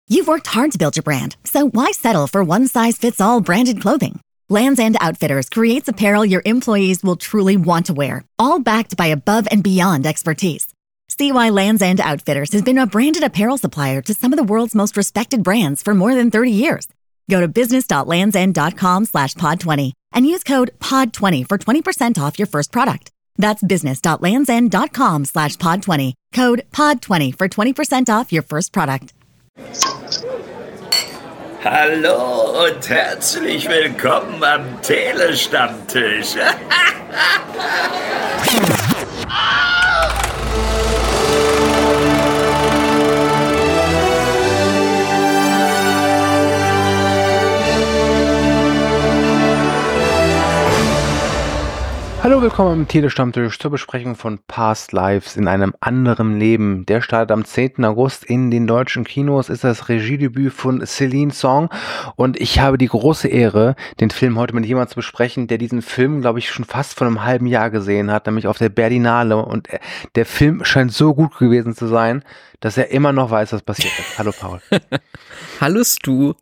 You've worked hard to build your brand, so why settle for one-size-fits-all branded clothing? Lands' End Outfitters creates apparel your employees will truly want to wear, all backed by above-and-beyond expertise. See why Lands' End Outfitters has been a branded apparel supplier to some of the world's most respected brands for more than 30 years. Go to business.landsend.com/pod20 and use code POD20 for 20% off your first product. That's business.landsend.com/pod20. Code POD20 for 20% off your first product. Hallo und herzlich willkommen am Telestammtisch. Hallo, willkommen am Telestammtisch zur Besprechung von Past Lives in einem anderen Leben. Der startet am 10. August in den deutschen Kinos, ist das Regiedebüt von Celine Song und ich habe die große Ehre, den Film heute mit jemandem zu besprechen, der diesen Film, glaube ich, schon fast vor einem halben Jahr gesehen hat, nämlich auf der Berlinale, und der Film scheint so gut gewesen zu sein, dass er immer noch weiß, was passiert ist. Hallo Paul. Hallo Stu.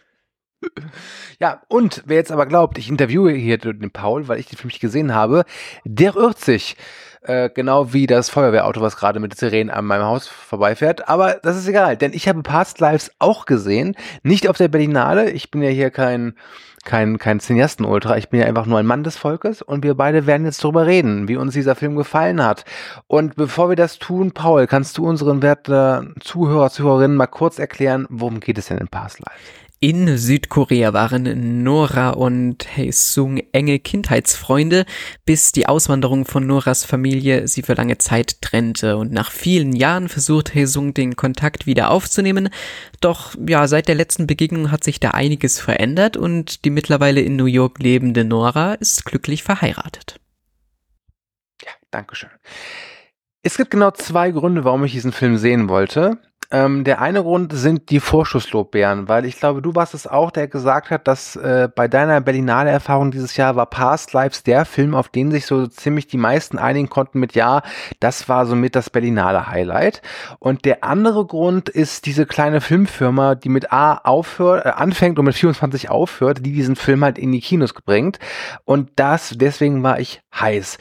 Ja, und wer jetzt aber glaubt, ich interviewe hier den Paul, weil ich den Film nicht gesehen habe, der irrt sich. Genau wie das Feuerwehrauto, was gerade mit Sirenen an meinem Haus vorbeifährt. Aber das ist egal, denn ich habe Past Lives auch gesehen. Nicht auf der Berlinale. Ich bin ja hier kein Cineasten-Ultra. Ich bin ja einfach nur ein Mann des Volkes. Und wir beide werden jetzt darüber reden, wie uns dieser Film gefallen hat. Und bevor wir das tun, Paul, kannst du unseren werten Zuhörerinnen mal kurz erklären, worum geht es denn in Past Lives? In Südkorea waren Nora und Hae-sung enge Kindheitsfreunde, bis die Auswanderung von Noras Familie sie für lange Zeit trennte. Und nach vielen Jahren versucht Hae-sung den Kontakt wieder aufzunehmen. Doch ja, seit der letzten Begegnung hat sich da einiges verändert und die mittlerweile in New York lebende Nora ist glücklich verheiratet. Ja, dankeschön. Es gibt genau 2 Gründe, warum ich diesen Film sehen wollte. Der eine Grund sind die Vorschusslorbeeren, weil ich glaube, du warst es auch, der gesagt hat, dass bei deiner Berlinale-Erfahrung dieses Jahr war Past Lives der Film, auf den sich so ziemlich die meisten einigen konnten mit ja, das war somit das Berlinale-Highlight. Und der andere Grund ist diese kleine Filmfirma, die mit A anfängt und mit 24 aufhört, die diesen Film halt in die Kinos bringt. Und deswegen war ich heiß.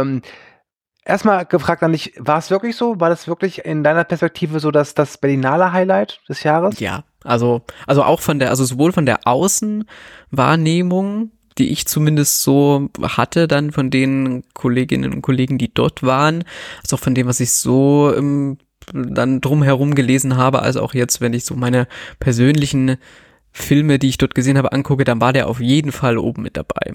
Erstmal gefragt an dich, war es wirklich so? War das wirklich in deiner Perspektive so das Berlinale Highlight des Jahres? Ja, also auch sowohl von der Außenwahrnehmung, die ich zumindest so hatte, dann von den Kolleginnen und Kollegen, die dort waren, als auch von dem, was ich so dann drumherum gelesen habe, also auch jetzt, wenn ich so meine persönlichen Filme, die ich dort gesehen habe, angucke, dann war der auf jeden Fall oben mit dabei.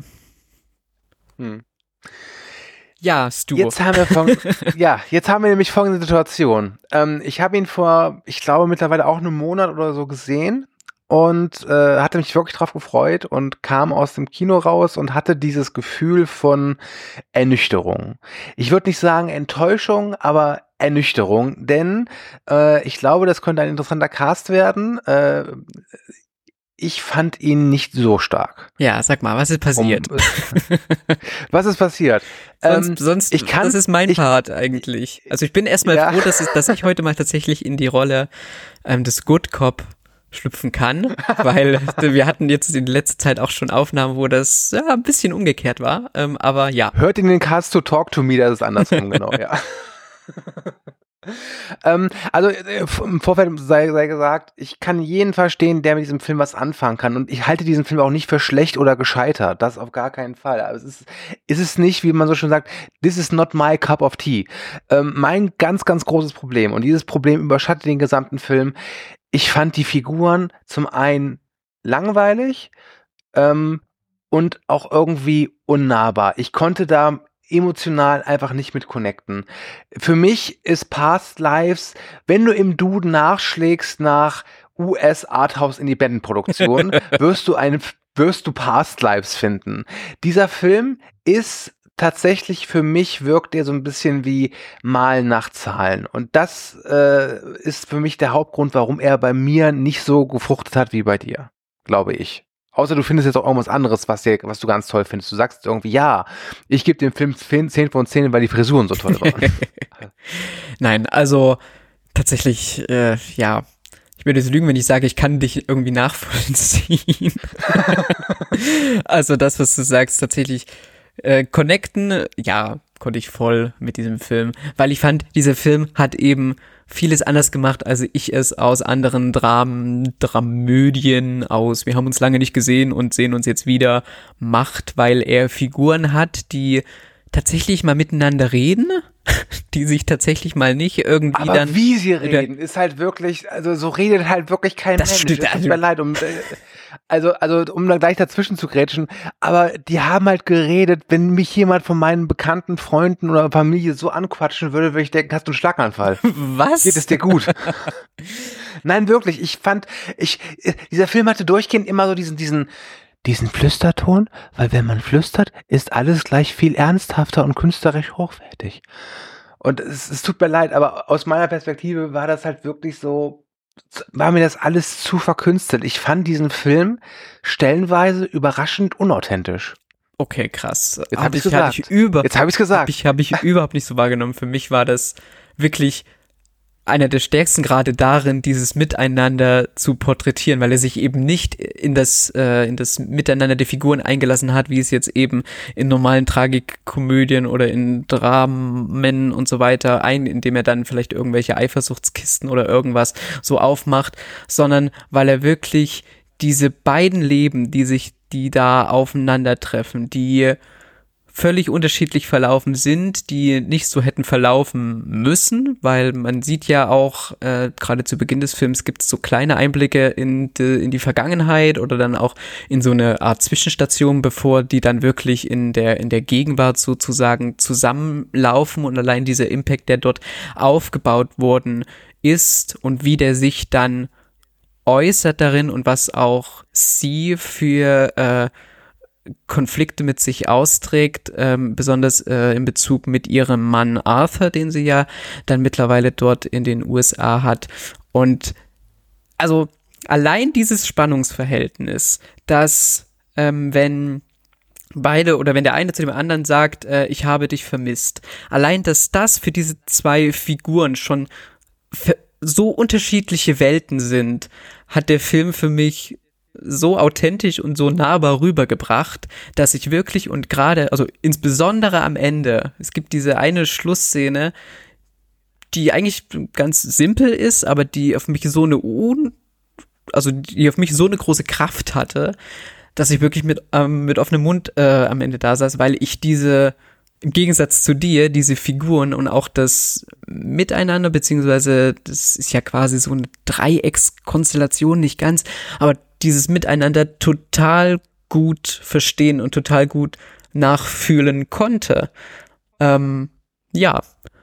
Ja, Stu. Jetzt haben wir nämlich folgende Situation. Ich habe ihn vor, ich glaube, mittlerweile auch einem Monat oder so gesehen und hatte mich wirklich drauf gefreut und kam aus dem Kino raus und hatte dieses Gefühl von Ernüchterung. Ich würde nicht sagen Enttäuschung, aber Ernüchterung, denn ich glaube, das könnte ein interessanter Cast werden. Ich fand ihn nicht so stark. Ja, sag mal, was ist passiert? Was ist passiert? Das ist mein Part eigentlich. Also ich bin erstmal froh, dass ich heute mal tatsächlich in die Rolle des Good Cop schlüpfen kann, weil wir hatten jetzt in letzter Zeit auch schon Aufnahmen, wo das ein bisschen umgekehrt war, aber ja. Hört in den Cast to Talk to Me, das ist andersrum, genau, ja. Also im Vorfeld sei gesagt, ich kann jeden verstehen, der mit diesem Film was anfangen kann, und ich halte diesen Film auch nicht für schlecht oder gescheitert, das auf gar keinen Fall. Aber es ist nicht, wie man so schön sagt, this is not my cup of tea. Mein ganz, ganz großes Problem, und dieses Problem überschattet den gesamten Film, ich fand die Figuren zum einen langweilig und auch irgendwie unnahbar. Ich konnte da emotional einfach nicht mit connecten. Für mich ist Past Lives, wenn du im Duden nachschlägst nach US Arthouse Independent-Produktion, wirst du Past Lives finden. Dieser Film ist tatsächlich, für mich wirkt er so ein bisschen wie Malen nach Zahlen. Und das ist für mich der Hauptgrund, warum er bei mir nicht so gefruchtet hat wie bei dir, glaube ich. Außer du findest jetzt auch irgendwas anderes, was du ganz toll findest. Du sagst irgendwie, ja, ich gebe dem Film 10 von 10, weil die Frisuren so toll waren. Nein, also tatsächlich, ja, Ich würde jetzt lügen, wenn ich sage, ich kann dich irgendwie nachvollziehen. Also das, was du sagst, tatsächlich connecten, ja, konnte ich voll mit diesem Film, weil ich fand, dieser Film hat eben vieles anders gemacht, als ich es aus anderen Dramödien aus, wir haben uns lange nicht gesehen und sehen uns jetzt wieder, macht, weil er Figuren hat, die tatsächlich mal miteinander reden, die sich tatsächlich mal nicht irgendwie aber dann... wie sie reden, ist halt wirklich, also so redet halt wirklich kein Das Mensch. stimmt, Es tut mir leid, also um dann gleich dazwischen zu grätschen, aber die haben halt geredet, wenn mich jemand von meinen bekannten Freunden oder Familie so anquatschen würde ich denken, hast du einen Schlaganfall. Was? Geht es dir gut? Nein, wirklich, dieser Film hatte durchgehend immer so diesen Flüsterton, weil wenn man flüstert, ist alles gleich viel ernsthafter und künstlerisch hochwertig. Und es tut mir leid, aber aus meiner Perspektive war das halt wirklich so, war mir das alles zu verkünstelt. Ich fand diesen Film stellenweise überraschend unauthentisch. Okay, krass. Jetzt habe ich gesagt. Jetzt habe ich gesagt. Hab ich überhaupt nicht so wahrgenommen. Für mich war das wirklich einer der stärksten Grade darin, dieses Miteinander zu porträtieren, weil er sich eben nicht in das Miteinander der Figuren eingelassen hat, wie es jetzt eben in normalen Tragikkomödien oder in Dramen und so weiter indem er dann vielleicht irgendwelche Eifersuchtskisten oder irgendwas so aufmacht, sondern weil er wirklich diese beiden Leben, die da aufeinandertreffen, die völlig unterschiedlich verlaufen sind, die nicht so hätten verlaufen müssen, weil man sieht ja auch, gerade zu Beginn des Films gibt es so kleine Einblicke in die Vergangenheit oder dann auch in so eine Art Zwischenstation, bevor die dann wirklich in der Gegenwart sozusagen zusammenlaufen und allein dieser Impact, der dort aufgebaut worden ist und wie der sich dann äußert darin und was auch sie für Konflikte mit sich austrägt, besonders in Bezug mit ihrem Mann Arthur, den sie ja dann mittlerweile dort in den USA hat. Und also allein dieses Spannungsverhältnis, dass wenn beide oder wenn der eine zu dem anderen sagt, ich habe dich vermisst, allein dass das für diese zwei Figuren schon so unterschiedliche Welten sind, hat der Film für mich so authentisch und so nahbar rübergebracht, dass ich wirklich und gerade, also insbesondere am Ende, es gibt diese eine Schlussszene, die eigentlich ganz simpel ist, aber die auf mich so eine große Kraft hatte, dass ich wirklich mit offenem Mund am Ende da saß, weil ich im Gegensatz zu dir, diese Figuren und auch das Miteinander, beziehungsweise das ist ja quasi so eine Dreieckskonstellation, nicht ganz, aber dieses Miteinander total gut verstehen und total gut nachfühlen konnte. Ja.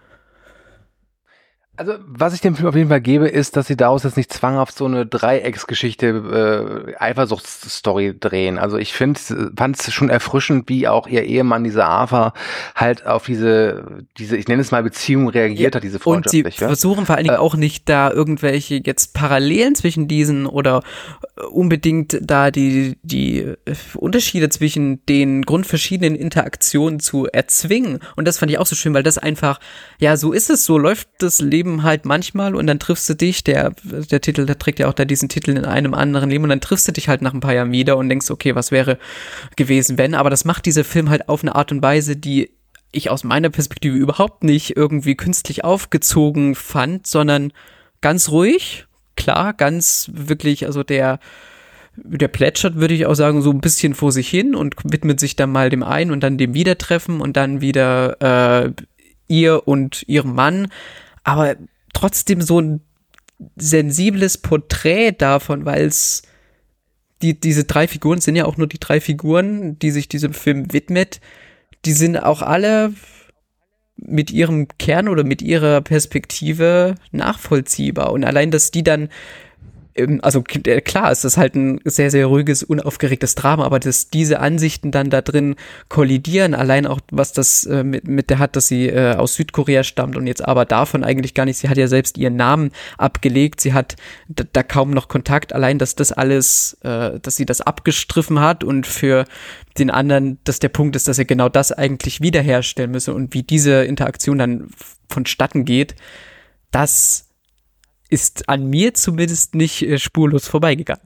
Also, was ich dem Film auf jeden Fall gebe, ist, dass sie daraus jetzt nicht zwanghaft so eine Dreiecksgeschichte, Eifersuchtsstory drehen. Also ich fand es schon erfrischend, wie auch ihr Ehemann, dieser Arthur, halt auf diese, ich nenne es mal Beziehung reagiert hat, diese freundschaftliche. Und sie versuchen vor allen Dingen auch nicht da irgendwelche jetzt Parallelen zwischen diesen oder unbedingt da die Unterschiede zwischen den grundverschiedenen Interaktionen zu erzwingen. Und das fand ich auch so schön, weil das einfach, ja, so ist es, so läuft das Leben halt manchmal und dann triffst du dich, der Titel, der trägt ja auch da diesen Titel in einem anderen Leben und dann triffst du dich halt nach ein paar Jahren wieder und denkst, okay, was wäre gewesen, wenn, aber das macht dieser Film halt auf eine Art und Weise, die ich aus meiner Perspektive überhaupt nicht irgendwie künstlich aufgezogen fand, sondern ganz ruhig, klar, ganz wirklich, also der plätschert, würde ich auch sagen, so ein bisschen vor sich hin und widmet sich dann mal dem einen und dann dem Wiedertreffen und dann wieder ihr und ihrem Mann, aber trotzdem so ein sensibles Porträt davon, weil es diese drei Figuren sind ja auch nur die drei Figuren, die sich diesem Film widmet, die sind auch alle mit ihrem Kern oder mit ihrer Perspektive nachvollziehbar und allein, dass die dann also klar, es ist halt ein sehr, sehr ruhiges, unaufgeregtes Drama, aber dass diese Ansichten dann da drin kollidieren, allein auch, was das mit der hat, dass sie aus Südkorea stammt und jetzt aber davon eigentlich gar nicht, sie hat ja selbst ihren Namen abgelegt, sie hat da kaum noch Kontakt, allein, dass das alles, dass sie das abgestriffen hat und für den anderen, dass der Punkt ist, dass er genau das eigentlich wiederherstellen müsse und wie diese Interaktion dann vonstatten geht, das ist an mir zumindest nicht spurlos vorbeigegangen.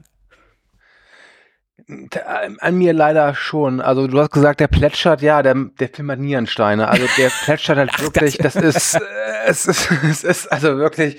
An mir leider schon. Also du hast gesagt, der plätschert, ja, der Film hat Nierensteine. Also der plätschert halt wirklich, das ist, es ist also wirklich,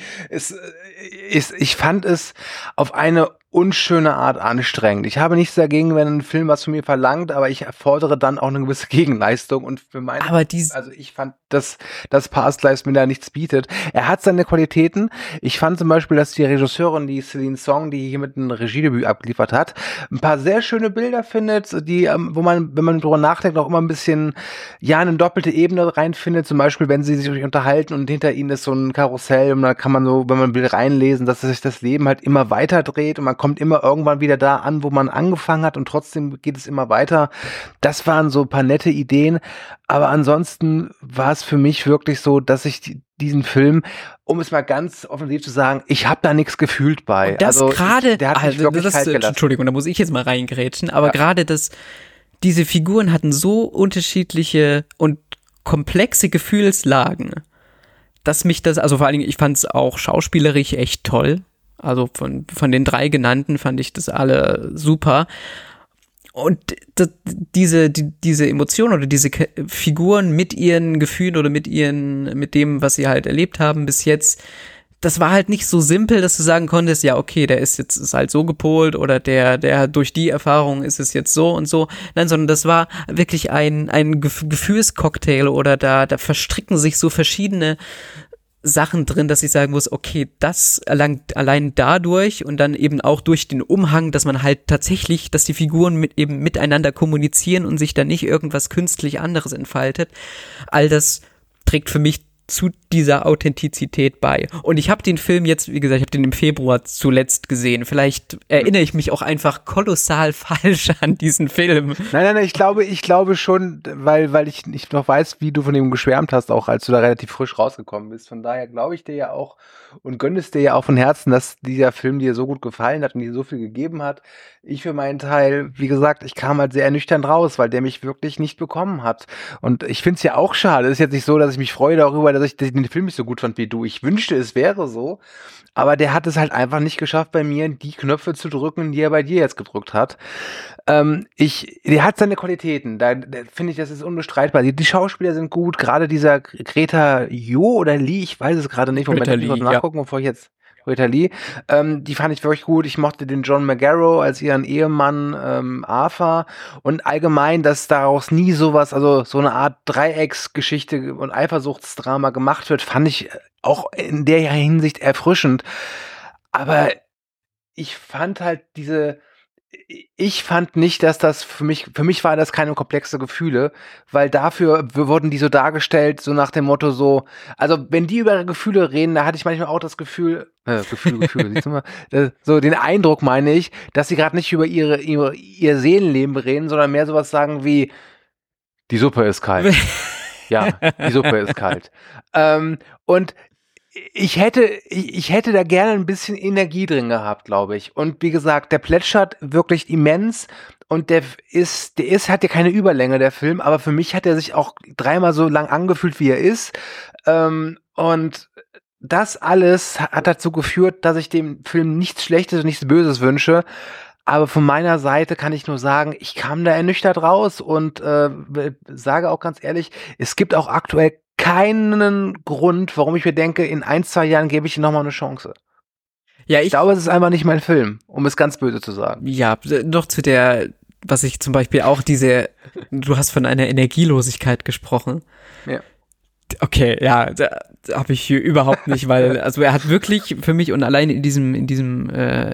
ich fand es auf eine unschöne Art anstrengend. Ich habe nichts dagegen, wenn ein Film was von mir verlangt, aber ich fordere dann auch eine gewisse Gegenleistung und für meine, also ich fand, dass Past Lives mir da nichts bietet. Er hat seine Qualitäten. Ich fand zum Beispiel, dass die Regisseurin, die Celine Song, die hier mit einem Regiedebüt abgeliefert hat, ein paar sehr schöne Bilder findet, die, wo man, wenn man drüber nachdenkt, auch immer ein bisschen, ja, eine doppelte Ebene reinfindet. Zum Beispiel, wenn sie sich unterhalten und hinter ihnen ist so ein Karussell und da kann man so, wenn man will, reinlesen, dass sich das Leben halt immer weiter dreht und man kommt immer irgendwann wieder da an, wo man angefangen hat und trotzdem geht es immer weiter. Das waren so ein paar nette Ideen, aber ansonsten war es für mich wirklich so, dass ich diesen Film, um es mal ganz offensiv zu sagen, ich habe da nichts gefühlt bei. Und das also gerade, der hat mich wirklich kalt gelassen. Entschuldigung, da muss ich jetzt mal reingrätschen, aber gerade diese Figuren hatten so unterschiedliche und komplexe Gefühlslagen, dass mich das, also vor allen Dingen, ich fand es auch schauspielerisch echt toll. Also von den 3 genannten fand ich das alle super. Und diese Emotionen oder diese Figuren mit ihren Gefühlen oder mit dem, was sie halt erlebt haben bis jetzt, das war halt nicht so simpel, dass du sagen konntest, ja, okay, der ist halt so gepolt oder der durch die Erfahrung ist es jetzt so und so. Nein, sondern das war wirklich ein Gefühlscocktail oder da verstricken sich so verschiedene Sachen drin, dass ich sagen muss, okay, das allein dadurch und dann eben auch durch den Umhang, dass man halt tatsächlich, dass die Figuren eben miteinander kommunizieren und sich dann nicht irgendwas künstlich anderes entfaltet, all das trägt für mich zu dieser Authentizität bei. Und ich habe den Film jetzt, wie gesagt, ich habe den im Februar zuletzt gesehen. Vielleicht erinnere ich mich auch einfach kolossal falsch an diesen Film. Nein, ich glaube schon, weil ich nicht noch weiß, wie du von dem geschwärmt hast, auch als du da relativ frisch rausgekommen bist. Von daher glaube ich dir ja auch und gönne es dir ja auch von Herzen, dass dieser Film dir so gut gefallen hat und dir so viel gegeben hat. Ich für meinen Teil, wie gesagt, ich kam halt sehr ernüchternd raus, weil der mich wirklich nicht bekommen hat. Und ich finde es ja auch schade. Es ist jetzt nicht so, dass ich mich freue darüber, dass ich den Film nicht so gut fand wie du. Ich wünschte, es wäre so. Aber der hat es halt einfach nicht geschafft, bei mir die Knöpfe zu drücken, die er bei dir jetzt gedrückt hat. Der hat seine Qualitäten. Da finde ich, das ist unbestreitbar. Die Schauspieler sind gut. Gerade dieser Greta Jo oder Lee, ich weiß es gerade nicht. Moment, ich muss nachgucken, bevor ich jetzt Greta Lee. Die fand ich wirklich gut. Ich mochte den John Magaro als ihren Ehemann Arthur und allgemein, dass daraus nie sowas, also so eine Art Dreiecksgeschichte und Eifersuchtsdrama gemacht wird, fand ich auch in der Hinsicht erfrischend. Aber ich fand halt ich fand nicht, dass das für mich war das keine komplexe Gefühle, weil dafür wurden die so dargestellt, so nach dem Motto so, also wenn die über ihre Gefühle reden, da hatte ich manchmal auch das Gefühl, siehst du mal, so den Eindruck meine ich, dass sie gerade nicht über ihr Seelenleben reden, sondern mehr sowas sagen wie, die Suppe ist kalt. Ja, die Suppe ist kalt. Und ich hätte da gerne ein bisschen Energie drin gehabt, glaube ich. Und wie gesagt, der plätschert wirklich immens und der hat ja keine Überlänge, der Film, aber für mich hat er sich auch 3-mal so lang angefühlt, wie er ist. Und das alles hat dazu geführt, dass ich dem Film nichts Schlechtes und nichts Böses wünsche. Aber von meiner Seite kann ich nur sagen, ich kam da ernüchtert raus und sage auch ganz ehrlich, es gibt auch aktuell keinen Grund, warum ich mir denke, in 1-2 Jahren gebe ich ihm nochmal eine Chance. Ja, ich glaube, es ist einfach nicht mein Film, um es ganz böse zu sagen. Ja, noch zu der, was ich zum Beispiel auch du hast von einer Energielosigkeit gesprochen. Ja. Okay, ja, da habe ich hier überhaupt nicht, weil, also er hat wirklich für mich und allein in diesem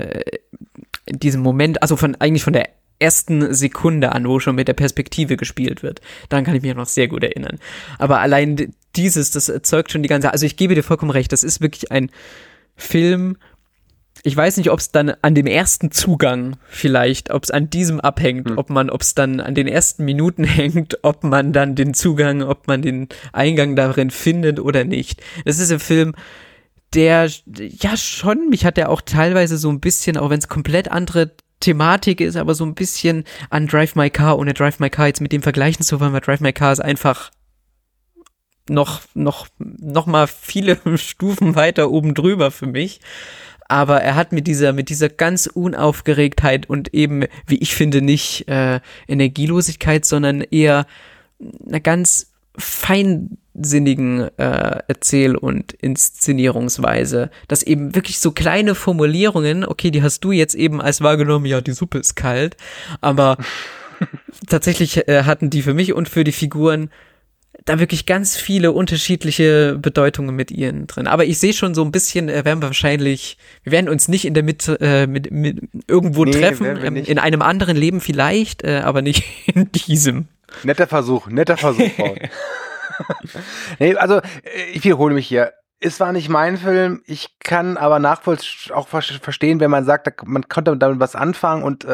Moment, also eigentlich von der ersten Sekunde an, wo schon mit der Perspektive gespielt wird. Daran kann ich mich noch sehr gut erinnern. Aber allein das erzeugt schon die ganze, also ich gebe dir vollkommen recht, das ist wirklich ein Film, ich weiß nicht, ob es dann an dem ersten Zugang vielleicht, ob es an diesem abhängt, ob es dann an den ersten Minuten hängt, ob man dann den Eingang darin findet oder nicht. Das ist ein Film, der, ja schon, mich hat der auch teilweise so ein bisschen, auch wenn es komplett andere Thematik ist, aber so ein bisschen an Drive My Car, ohne Drive My Car jetzt mit dem vergleichen zu wollen, weil Drive My Car ist einfach noch mal viele Stufen weiter oben drüber für mich. Aber er hat mit dieser ganz Unaufgeregtheit und eben, wie ich finde, nicht Energielosigkeit, sondern eher einer ganz feinsinnigen Erzähl- und Inszenierungsweise, dass eben wirklich so kleine Formulierungen, okay, die hast du jetzt eben als wahrgenommen, ja, die Suppe ist kalt, aber tatsächlich hatten die für mich und für die Figuren da wirklich ganz viele unterschiedliche Bedeutungen mit ihnen drin. Aber ich sehe schon so ein bisschen, wir werden uns nicht in der Mitte mit irgendwo treffen, in einem anderen Leben vielleicht, aber nicht in diesem. Netter Versuch, Paul. Nee, also ich wiederhole mich hier. Es war nicht mein Film, ich kann aber auch verstehen, wenn man sagt, man konnte damit was anfangen und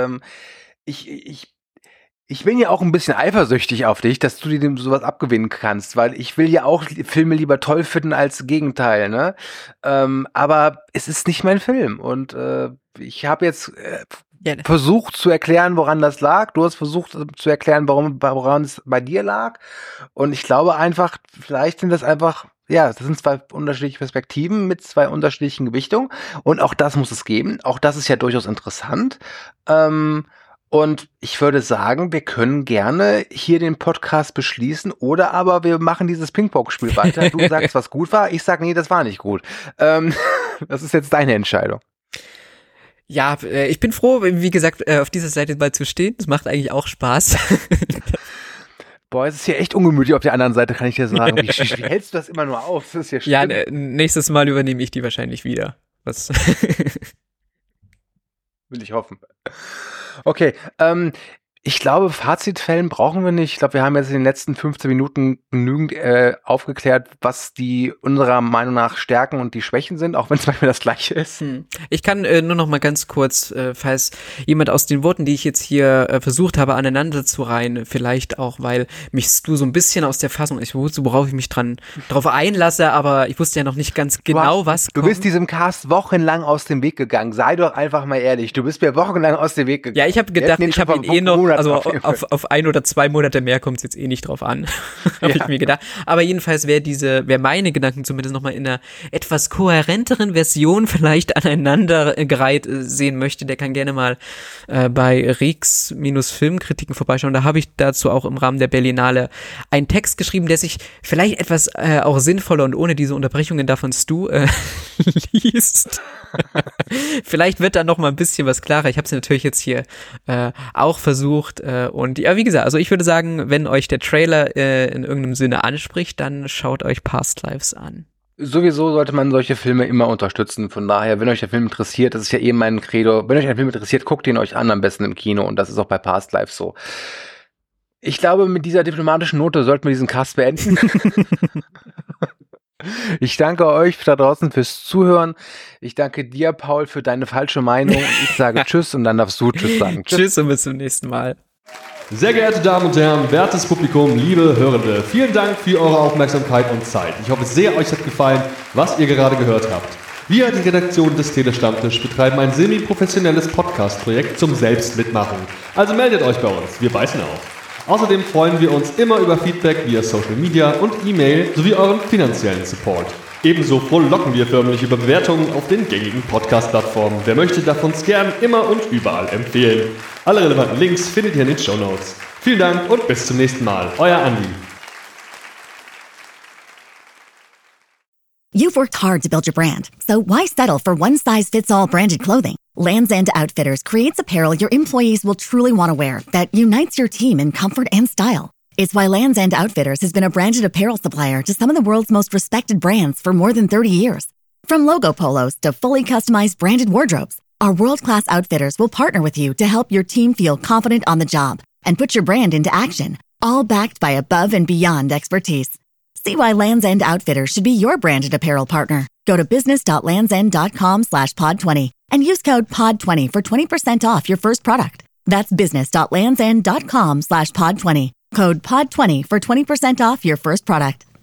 ich bin ja auch ein bisschen eifersüchtig auf dich, dass du dir sowas abgewinnen kannst, weil ich will ja auch Filme lieber toll finden als Gegenteil, ne? Aber es ist nicht mein Film und ich habe jetzt versucht zu erklären, woran das lag. Du hast versucht zu erklären, woran es bei dir lag. Und ich glaube einfach, vielleicht sind das einfach, das sind zwei unterschiedliche Perspektiven mit zwei unterschiedlichen Gewichtungen. Und auch das muss es geben. Auch das ist ja durchaus interessant. Und ich würde sagen, wir können gerne hier den Podcast beschließen oder aber wir machen dieses Ping-Pong-Spiel weiter. Du sagst, was gut war, ich sag, nee, das war nicht gut. Das ist jetzt deine Entscheidung. Ja, ich bin froh, wie gesagt, auf dieser Seite mal zu stehen. Das macht eigentlich auch Spaß. Boah, es ist hier echt ungemütlich auf der anderen Seite, kann ich dir sagen. Wie hältst du das immer nur auf? Das ist ja schlimm. Ja, nächstes Mal übernehme ich die wahrscheinlich wieder. Was? Will ich hoffen. Okay, ich glaube, Fazitfällen brauchen wir nicht. Ich glaube, wir haben jetzt in den letzten 15 Minuten genügend aufgeklärt, was die unserer Meinung nach Stärken und die Schwächen sind, auch wenn es manchmal das Gleiche ist. Ich kann nur noch mal ganz kurz, falls jemand aus den Worten, die ich jetzt hier versucht habe, aneinander zu reihen, vielleicht auch, weil mich du so ein bisschen aus der Fassung, ich wusste, worauf ich mich drauf einlasse, aber ich wusste ja noch nicht ganz genau, was kommt. Du bist diesem Cast wochenlang aus dem Weg gegangen. Sei doch einfach mal ehrlich. Du bist mir wochenlang aus dem Weg gegangen. Ja, ich habe gedacht, ich habe ihn noch, also auf 1 oder 2 Monate mehr kommt es jetzt eh nicht drauf an, habe ich mir gedacht. Aber jedenfalls, wer meine Gedanken zumindest nochmal in einer etwas kohärenteren Version vielleicht aneinandergereiht sehen möchte, der kann gerne mal bei Reeks-Filmkritiken vorbeischauen. Da habe ich dazu auch im Rahmen der Berlinale einen Text geschrieben, der sich vielleicht etwas auch sinnvoller und ohne diese Unterbrechungen davon Stu liest. Vielleicht wird da noch mal ein bisschen was klarer. Ich habe es natürlich jetzt hier auch versucht und ja, wie gesagt, also ich würde sagen, wenn euch der Trailer in irgendeinem Sinne anspricht, dann schaut euch Past Lives an. Sowieso sollte man solche Filme immer unterstützen. Von daher, wenn euch der Film interessiert, das ist ja eben mein Credo, wenn euch ein Film interessiert, guckt ihn euch an, am besten im Kino und das ist auch bei Past Lives so. Ich glaube, mit dieser diplomatischen Note sollten wir diesen Cast beenden. Ich danke euch da draußen fürs Zuhören. Ich danke dir, Paul, für deine falsche Meinung. Ich sage Tschüss und dann darfst du Tschüss sagen. Tschüss und bis zum nächsten Mal. Sehr geehrte Damen und Herren, wertes Publikum, liebe Hörende, vielen Dank für eure Aufmerksamkeit und Zeit. Ich hoffe sehr, euch hat gefallen, was ihr gerade gehört habt. Wir, die Redaktion des Telestammtisch, betreiben ein semi-professionelles Podcast-Projekt zum Selbstmitmachen. Also meldet euch bei uns, wir beißen auf. Außerdem freuen wir uns immer über Feedback via Social Media und E-Mail sowie euren finanziellen Support. Ebenso frohlocken wir förmlich über Bewertungen auf den gängigen Podcast-Plattformen. Wer möchte, darf uns gern immer und überall empfehlen. Alle relevanten Links findet ihr in den Shownotes. Vielen Dank und bis zum nächsten Mal. Euer Andi. You've worked hard to build your brand, so why settle for one-size-fits-all branded clothing? Lands' End Outfitters creates apparel your employees will truly want to wear that unites your team in comfort and style. It's why Lands' End Outfitters has been a branded apparel supplier to some of the world's most respected brands for more than 30 years. From logo polos to fully customized branded wardrobes, our world-class outfitters will partner with you to help your team feel confident on the job and put your brand into action, all backed by above and beyond expertise. See why Lands' End Outfitters should be your branded apparel partner. Go to business.landsend.com/pod20 and use code POD20 for 20% off your first product. That's business.landsend.com/pod20. Code POD20 for 20% off your first product.